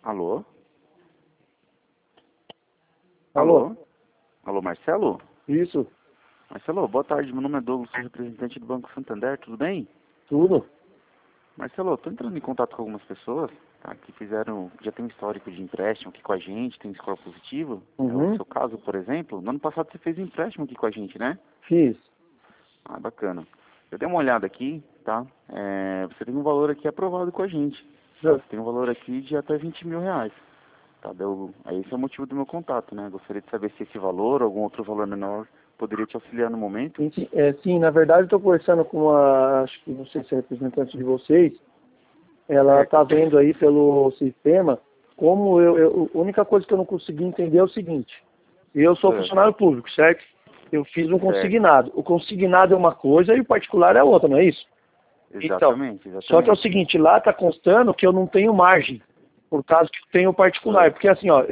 Alô? Alô? Alô, Marcelo? Isso, Marcelo, boa tarde. Meu nome é Douglas, sou representante do Banco Santander, tudo bem? tudo. Marcelo, estou entrando em contato com algumas pessoas, tá, que já tem um histórico de empréstimo aqui com a gente, tem score positivo. É o Uhum, seu caso, por exemplo. No ano passado você fez um empréstimo aqui com a gente, né? fiz. Ah, bacana. Eu dei uma olhada aqui, tá? Você tem um valor aqui aprovado com a gente. Tá? Já- Você tem um valor aqui de até 20 mil reais. Tá? Aí esse é o motivo do meu contato, né? Gostaria de saber se esse valor ou algum outro valor menor poderia te auxiliar no momento. Sim, na verdade estou conversando com acho que não sei se é representante de vocês, ela Certo, está vendo aí pelo sistema, como a única coisa que eu não consegui entender é o seguinte, eu sou é, funcionário público, certo? Eu fiz um certo. consignado. O consignado é uma coisa e o particular é outra, não é isso? Então, Exatamente, só que é o exatamente. seguinte, lá está constando que eu não tenho margem, por causa que eu tenho particular. Certo, Porque assim, ó,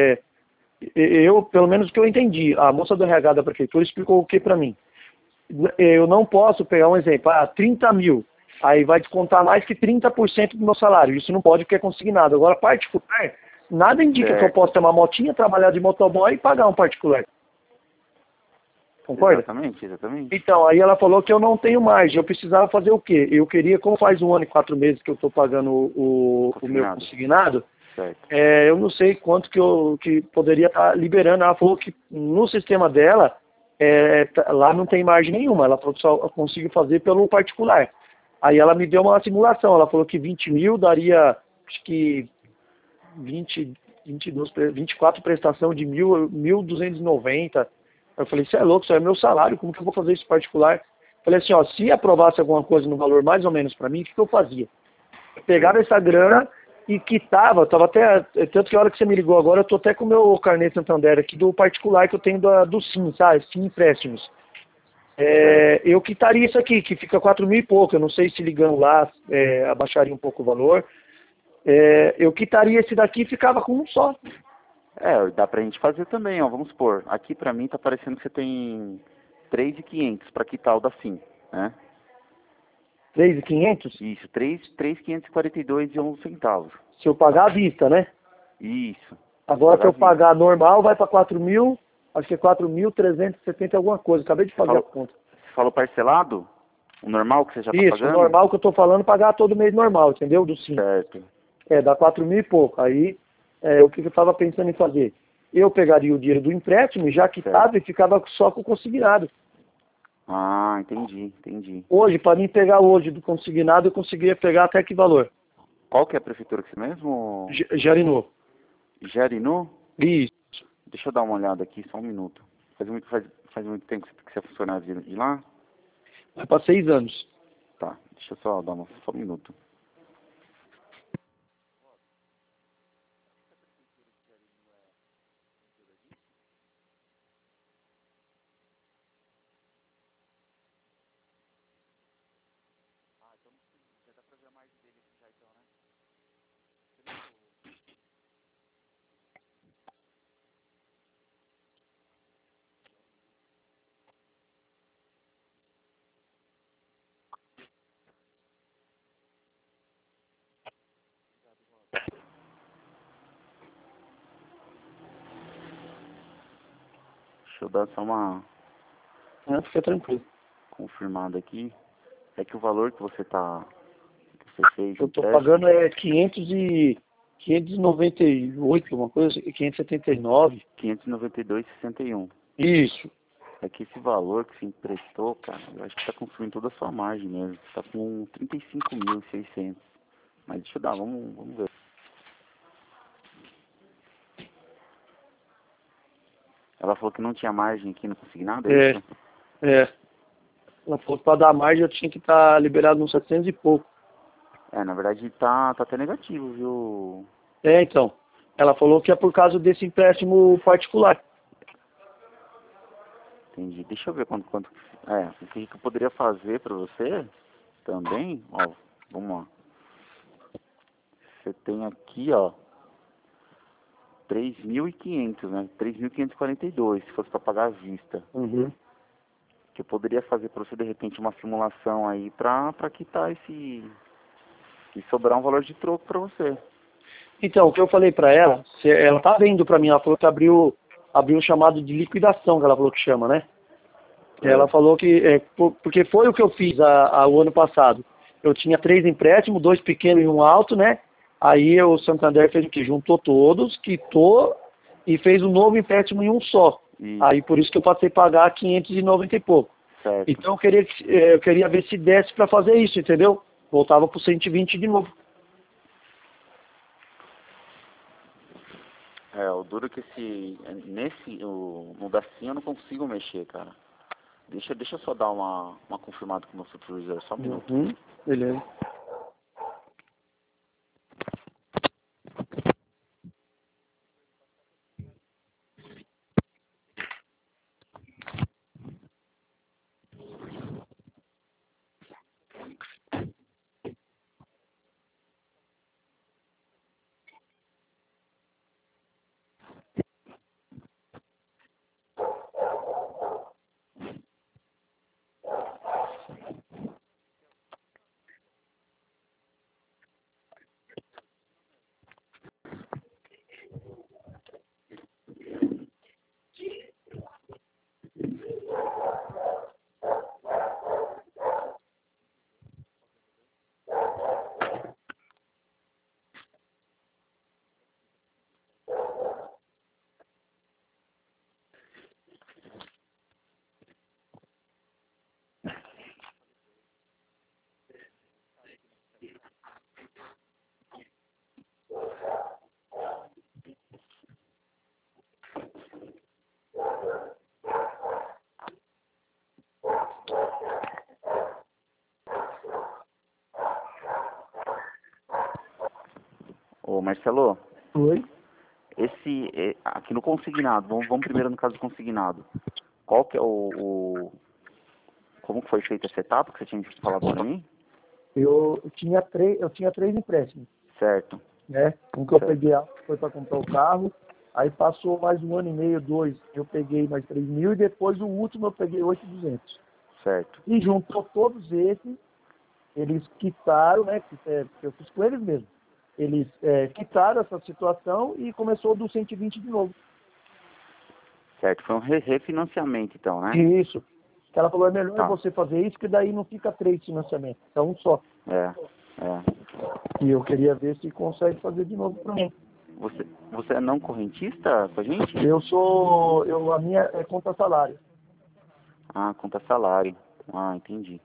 pelo menos o que eu entendi, a moça do RH da prefeitura explicou o que para mim. Eu não posso pegar um exemplo, 30 mil, aí vai descontar mais que 30% do meu salário. Isso não pode porque é consignado. Agora, particular, nada indica que eu certo. possa ter uma motinha, trabalhar de motoboy e pagar um particular. Concorda? Exatamente, exatamente. Então, aí ela falou que eu não tenho margem. Eu precisava fazer o quê? Eu queria, como faz 1 ano e 4 meses que eu estou pagando o meu Consignado. consignado, Certo. eu não sei quanto que poderia estar liberando. Ela falou que no sistema dela, lá não tem margem nenhuma. Ela falou que só consigo fazer pelo particular. Aí ela me deu uma simulação. Ela falou que 20 mil daria, acho que 20, 22, 24 prestação de 1.290. Eu falei, isso é louco, isso é meu salário, como que eu vou fazer isso particular? Falei assim, ó, se aprovasse alguma coisa no valor mais ou menos para mim, o que eu fazia? Eu pegava Certo. essa grana e quitava, tava até, tanto que a hora que você me ligou agora, eu tô até com o meu carnê Santander aqui do particular que eu tenho do Sim, sabe? Sim Empréstimos. Certo. Eu quitaria isso aqui, que fica 4 mil e pouco, eu não sei se ligando lá abaixaria um pouco o valor. Eu quitaria esse daqui e ficava com um só. Dá pra gente fazer também, ó. Vamos supor, aqui pra mim tá parecendo que você tem 3.500 pra quitar o da FIM, né? 3.500? Isso, 3.542,11 centavos. Se eu Tá? pagar à vista, né? Isso. Se Agora, se pagar à eu vista. pagar normal, vai para 4 mil, acho que é 4.370 alguma coisa. Acabei de fazer a conta. Você falou parcelado? O normal que você já tá Isso, o pagando? normal que eu estou falando, pagar todo mês normal, entendeu? Do sim. Certo. Dá 4 mil e pouco. Aí, o que eu estava pensando em fazer? Eu pegaria o dinheiro do empréstimo, já Certo. quitava e ficava só com o consignado. Ah, entendi, entendi. Hoje, para mim pegar hoje do consignado, eu conseguiria pegar até que valor? Qual que é a prefeitura que você mesmo? Jarinou. Jarinu? Isso. Deixa eu dar uma olhada aqui, só um minuto. Faz muito tempo que você é funcionário de lá? Vai para 6 anos. Tá, deixa eu só dar só um minuto. Deixa eu dar só uma Fica tranquilo. confirmada aqui. É que o valor que você fez Eu de estou empréstimo, pagando 598, uma coisa assim, 579. 592,61. Isso. É que esse valor que você emprestou, cara, eu acho que tá consumindo toda a sua margem mesmo. Você tá com 35.600. Mas deixa eu dar, vamos ver. Ela falou que não tinha margem aqui no consignado, é É, isso? é. Ela falou que para dar margem eu tinha que estar liberado nos 700 e pouco. Na verdade tá até negativo, viu? Então. Ela falou que é por causa desse empréstimo particular. Entendi. Deixa eu ver quanto. O que eu poderia fazer pra você também, ó, vamos lá. Você tem aqui, ó, 3.500, né? 3.542, se fosse pra pagar à vista. Uhum. Que eu poderia fazer pra você, de repente, uma simulação aí pra quitar e sobrar um valor de troco pra você. Então, o que eu falei para ela, ela tá vendo para mim, ela falou que abriu um chamado de liquidação, que ela falou que chama, né? Ela falou que, porque foi o que eu fiz o ano passado. Eu tinha 3 empréstimos, 2 pequenos e um alto, né? Aí o Santander fez o quê? Juntou todos, quitou e fez um novo empréstimo em um só. Isso. Aí por isso que eu passei a pagar 590 e pouco. Certo. Então eu queria ver se desse para fazer isso, entendeu? Voltava pro 120 de novo. O duro é que no Dacinho eu não consigo mexer, cara. Deixa eu só dar uma confirmada com o meu supervisor, só um minuto. Beleza. Ô, Marcelo, Oi? aqui no consignado, vamos primeiro no caso do consignado. Qual que é como que foi feita essa etapa que você tinha falado pra mim? Eu tinha 3 empréstimos, Certo, né? Um que eu certo, peguei foi para comprar o carro, aí passou mais 1 ano e meio, 2, eu peguei mais 3 mil e depois o último eu peguei 8.200. certo, E juntou todos esses, eles quitaram, né? Que eu fiz com eles mesmo. Eles quitaram essa situação e começou do 120 de novo. certo. Foi um refinanciamento então, né? Isso. Que ela falou, é melhor Tá, você fazer isso, que daí não fica 3 financiamentos, é um só. é. E eu queria ver se consegue fazer de novo para mim. Você é não correntista com a gente? A minha é conta salário. Ah, conta salário. Ah, entendi.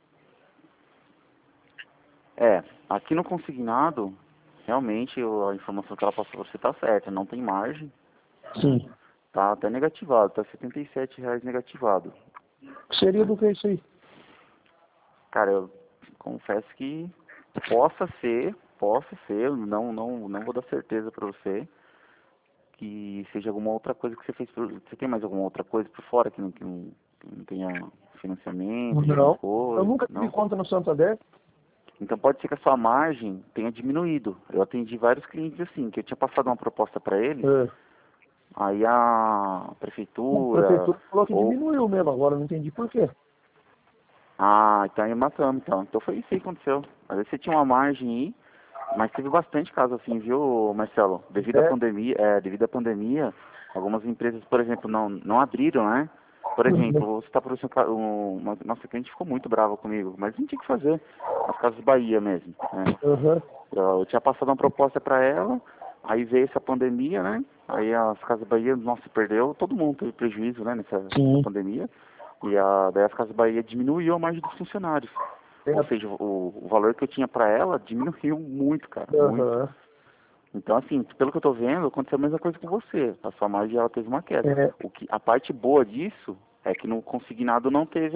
Aqui no consignado, realmente a informação que ela passou pra você tá certa, não tem margem, Sim. tá até negativado, tá R$ 77 negativado. O que seria do que isso aí? Cara, eu confesso que possa ser, eu não vou dar certeza pra você que seja alguma outra coisa que você fez você tem mais alguma outra coisa por fora que não tenha financiamento, alguma Não. Eu coisa, nunca tive não? conta no Santander. Então pode ser que a sua margem tenha diminuído. Eu atendi vários clientes assim, que eu tinha passado uma proposta para eles, aí a A prefeitura, prefeitura falou que ou... diminuiu mesmo, agora eu não entendi por quê. Ah, então aí matamos então. Então foi isso aí que aconteceu. Às vezes você tinha uma margem aí, mas teve bastante caso assim, viu, Marcelo? É. Devido à pandemia, algumas empresas, por exemplo, não abriram, né? Por exemplo, você está por uma nossa cliente ficou muito brava comigo, mas não tinha o que fazer. As Casas Bahia mesmo, né? Uhum. Eu tinha passado uma proposta para ela, aí veio essa pandemia, né? Aí as Casas Bahia, nossa, perdeu, todo mundo teve prejuízo, né, nessa Sim. pandemia. Daí as Casas Bahia diminuiu a margem dos funcionários. Ou seja, o valor que eu tinha para ela diminuiu muito, cara, muito. Uhum. Então, assim, pelo que eu tô vendo, aconteceu a mesma coisa com você. A sua margem, ela teve uma queda. É. A parte boa disso é que no consignado não teve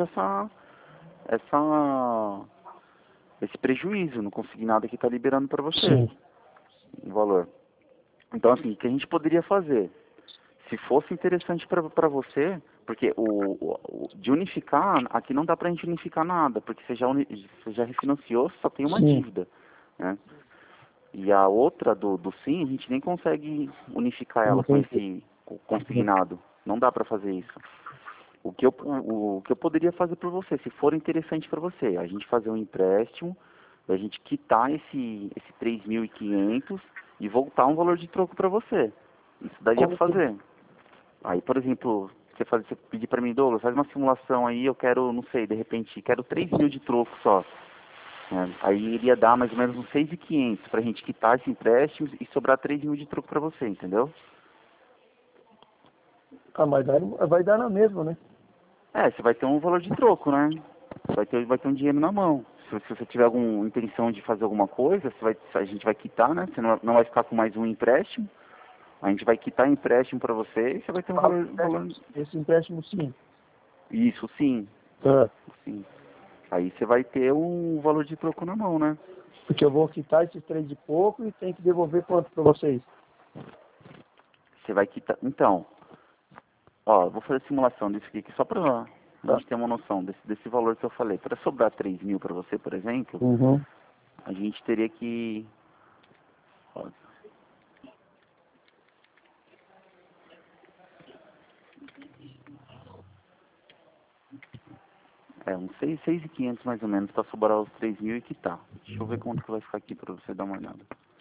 essa, esse prejuízo. No consignado que tá liberando para você Sim. o valor. Então, assim, o que a gente poderia fazer? Se fosse interessante para você, porque de unificar, aqui não dá pra gente unificar nada, porque você já refinanciou, só tem uma Sim. dívida, né? E a outra do SIM, a gente nem consegue unificar ela com Entendi. esse consignado. Não dá pra fazer isso. O que eu poderia fazer por você, se for interessante para você, a gente fazer um empréstimo, a gente quitar esse 3.500 e voltar um valor de troco para você. Isso daria para fazer. Aí, por exemplo, você pedir para mim, Douglas, faz uma simulação aí, eu quero, não sei, de repente, quero 3 mil de troco só. Aí iria dar mais ou menos uns 6.500 pra gente quitar esse empréstimo e sobrar 3 mil de troco pra você, entendeu? Ah, mas vai dar na mesma, né? Você vai ter um valor de troco, né? Vai ter um dinheiro na mão. Se você tiver alguma intenção de fazer alguma coisa, a gente vai quitar, né? Você não vai ficar com mais um empréstimo. A gente vai quitar o empréstimo pra você e você vai ter um valor... Esse empréstimo sim. Isso, sim. Ah, Sim. Aí você vai ter um valor de troco na mão, né? porque eu vou quitar esses 3 e pouco e tem que devolver quanto para vocês? Você vai quitar... Então, ó, eu vou fazer a simulação disso aqui só pra a Tá? gente ter uma noção desse valor que eu falei. Para sobrar 3 mil para você, por exemplo, Uhum. a gente teria que... Ó, uns 6.500 mais ou menos para sobrar os 3 mil e quitar. Deixa eu ver quanto que vai ficar aqui para você dar uma olhada.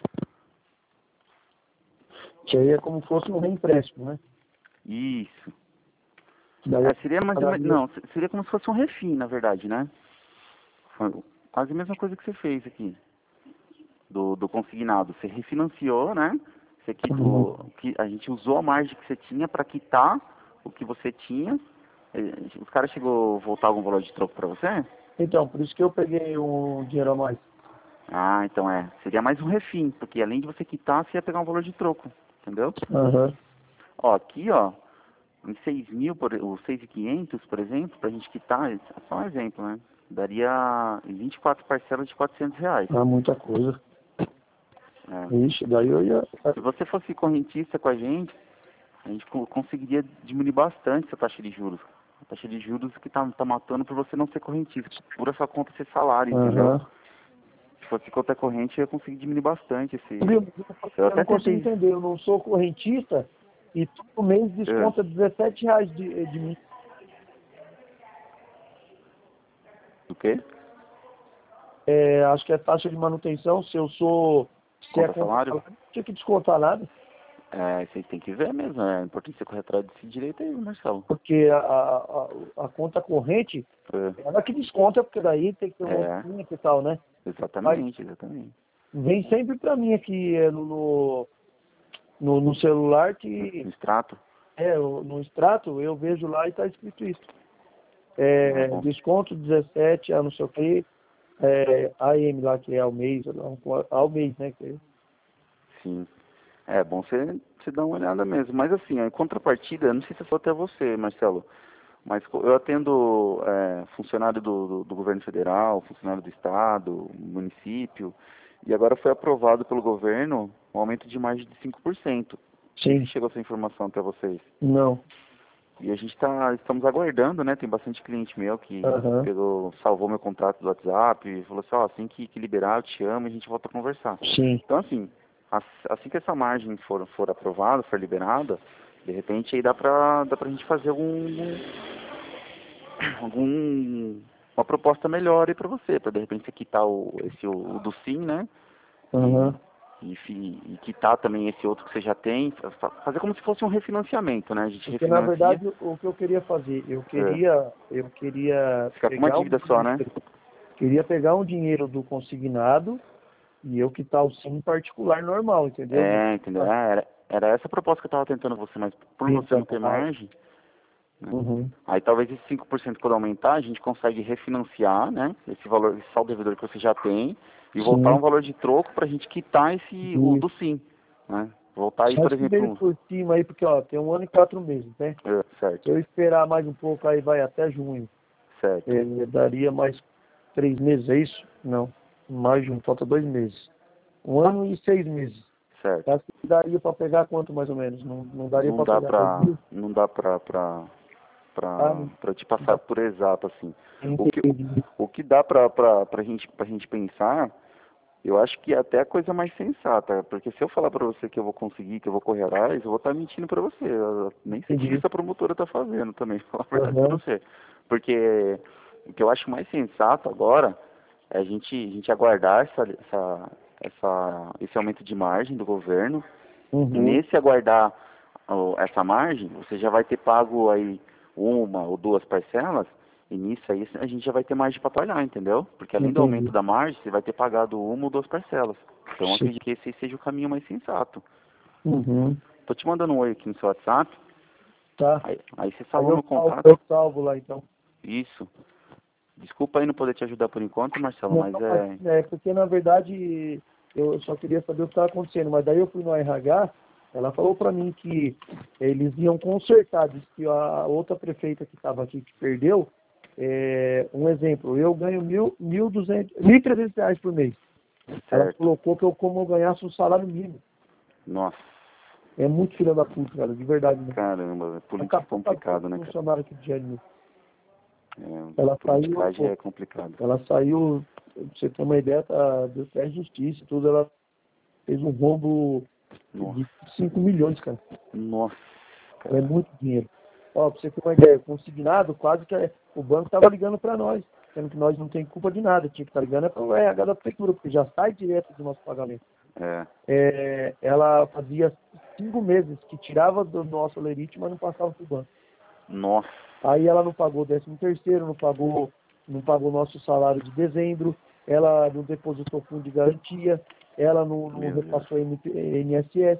Que aí é como se fosse um reempréstimo, né? Isso. Daí Seria mais ou menos... Não, seria como se fosse um refim, na verdade, né? Foi quase a mesma coisa que você fez aqui. Do consignado. Você refinanciou, né? Você quitou, a gente usou a margem que você tinha para quitar o que você tinha. Os caras chegou a voltar algum valor de troco para você? Então, por isso que eu peguei um dinheiro a mais. Ah, então seria mais um refim, porque além de você quitar, você ia pegar um valor de troco, entendeu? Aham. Ó, aqui, ó, em 6 mil, os 6.500, por exemplo, pra gente quitar, é só um exemplo, né? Daria em 24 parcelas de R$ 400. Ah, muita coisa. É. Ixi, daí eu ia... Se você fosse correntista com a gente conseguiria diminuir bastante essa taxa de juros. A taxa de juros que tá matando por você não ser correntista, por essa conta ser salário, entendeu? Aham. Se fosse conta corrente, eu ia conseguir diminuir bastante esse... Eu Eu até não consigo tentei... entender, eu não sou correntista e todo mês desconta R$ 17 de mim. O quê? Acho que é taxa de manutenção, se eu sou... Se é Conta conta salário? salário, não tinha que descontar nada, Isso aí tem que ver mesmo. É importante você correr atrás desse direito aí, Marcelo. porque a conta corrente, ela que desconta, porque daí tem que ter um É, outro e tal, né? Mas exatamente. vem sempre pra mim aqui no celular No que extrato? no extrato eu vejo lá e tá escrito isso. Ah, bom. Desconto 17, não sei o quê, AM lá que é ao mês, ao mês, né? Sim. É bom você dar uma olhada mesmo. Mas assim, em contrapartida, eu não sei se foi até você, Marcelo, mas eu atendo funcionário do governo federal, funcionário do estado, município, e agora foi aprovado pelo governo um aumento de margem de 5%. Não sei se Sim, chegou essa informação até vocês. não. E a gente estamos aguardando, né? Tem bastante cliente meu que Aham. salvou meu contato do WhatsApp e falou assim, ó, assim que liberar, eu te amo e a gente volta a conversar. Sim. Então, assim, assim que essa margem for aprovada, for liberada, de repente aí dá pra gente fazer uma proposta melhor aí pra você, pra de repente você quitar o do Sim, né? E, Aham. e quitar também esse outro que você já tem, fazer como se fosse um refinanciamento, né? A gente Porque na refinancia, verdade o que eu queria fazer, é, eu queria fica com uma pegar um dívida só, né? dinheiro, queria pegar um dinheiro do consignado e eu quitar o sim particular normal, entendeu? Entendeu? Era essa a proposta que eu tava tentando você, mas por você não ter margem, né? Uhum. Aí talvez esse 5% quando aumentar, a gente consegue refinanciar, né? Esse valor, esse saldo devedor que você já tem, e voltar um Sim. valor de troco pra gente quitar o do Isso. Sim, né? Voltar aí, Só por que veio exemplo, por cima aí, porque ó, tem 1 ano e 4 meses, né? certo, Se eu esperar mais um pouco aí vai até junho. certo, Daria mais 3 meses, é isso? Não. Mais de um, falta 2 meses. 1 ano e 6 meses. certo. Acho que daria para pegar quanto mais ou menos? Não daria para pegar 2 mil? Não dá Ah, não pra te passar dá. por exato, assim. O que, Entendi. o que dá pra gente pensar, eu acho que é até a coisa mais sensata, porque se eu falar pra você que eu vou conseguir, que eu vou correr atrás, eu vou estar mentindo pra você. Eu nem sei o que Entendi. essa promotora tá fazendo também, pra falar a verdade pra Aham. você. Porque o que eu acho mais sensato agora é a gente aguardar esse aumento de margem do governo. E Uhum. nesse aguardar essa margem, você já vai ter pago aí uma ou duas parcelas, e nisso aí a gente já vai ter margem para pagar, entendeu? Porque além do Entendi. aumento da margem, você vai ter pagado uma ou duas parcelas. Então Sim. acredito que esse seja o caminho mais sensato. Uhum. Tô te mandando um oi aqui no seu WhatsApp, Tá. aí você Aí salva meu contato. eu salvo lá então. Isso. Desculpa aí não poder te ajudar por enquanto, Marcelo, Não, mas mas, porque na verdade eu só queria saber o que estava acontecendo, mas daí eu fui no RH, ela falou para mim que eles iam consertar, disse que a outra prefeita que estava aqui, que perdeu, um exemplo, eu ganho 1.300 reais por mês. Ela certo. colocou que eu como eu ganhasse um salário mínimo. Nossa, É muito filha da puta, cara, de verdade. Né? caramba, política é complicado, né, cara? Funcionário aqui de GNU. Ela Politicagem saiu, é complicado. pra você ter uma ideia, deu até justiça e tudo, ela fez um rombo Nossa, de 5 milhões, cara. nossa, É cara. muito dinheiro. Ó, pra você ter uma ideia, consignado, quase que o banco tava ligando para nós, sendo que nós não tem culpa de nada, tinha que estar ligando para o RH da prefeitura, porque já sai direto do nosso pagamento. Ela fazia 5 meses que tirava do nosso lerite, mas não passava pro banco. Nossa. Aí ela não pagou 13º, não pagou nosso salário de dezembro, ela não depositou fundo de garantia, ela não repassou INSS.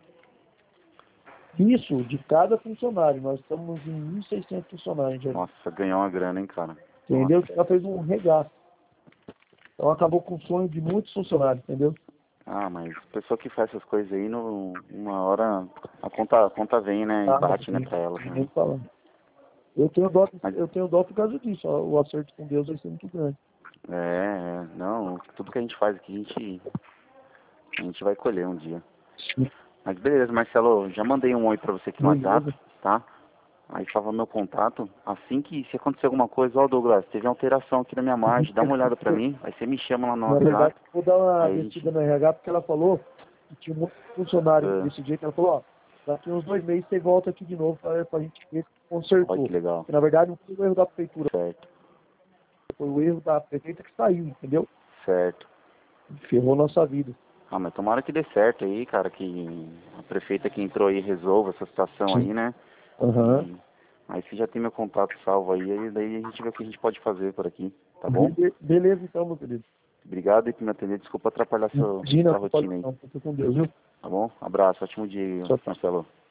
Isso de cada funcionário. Nós estamos em 1.600 funcionários. Já. Nossa, ganhou uma grana, hein, cara. Entendeu? Nossa. Ela fez um regaço. Então acabou com o sonho de muitos funcionários, entendeu? Ah, mas pessoa que faz essas coisas aí, uma hora a conta vem, né, e bate, né, pra ela. Nem falando. Eu tenho dó, Mas, por causa disso. Ó, o acerto com Deus vai ser muito grande. não, tudo que a gente faz aqui, a gente vai colher um dia. Sim. Mas beleza, Marcelo, já mandei um oi pra você aqui no WhatsApp, tá? Aí salva meu contato. Assim que, se acontecer alguma coisa, ó, Douglas, teve uma alteração aqui na minha margem, dá uma olhada pra mim, aí você me chama lá no Na WhatsApp. verdade, vou dar uma Aí descida no RH, porque ela falou que tinha um monte de funcionário desse jeito. Ela falou, ó, daqui uns 2 meses você volta aqui de novo pra gente ver se consertou. Olha que legal. Porque, na verdade, não foi o erro da prefeitura. Certo. Foi o erro da prefeita que saiu, entendeu? Certo. Ferrou nossa vida. Ah, mas tomara que dê certo aí, cara, que a prefeita que entrou aí resolva essa situação aí, né? Aham. Aí você já tem meu contato salvo aí daí a gente vê o que a gente pode fazer por aqui, tá bom? Beleza então, meu querido. Obrigado aí por me atender, desculpa atrapalhar sua rotina aí. Fica com Deus, viu? Tá bom? Abraço, ótimo dia, Tchau, tchau. Marcelo.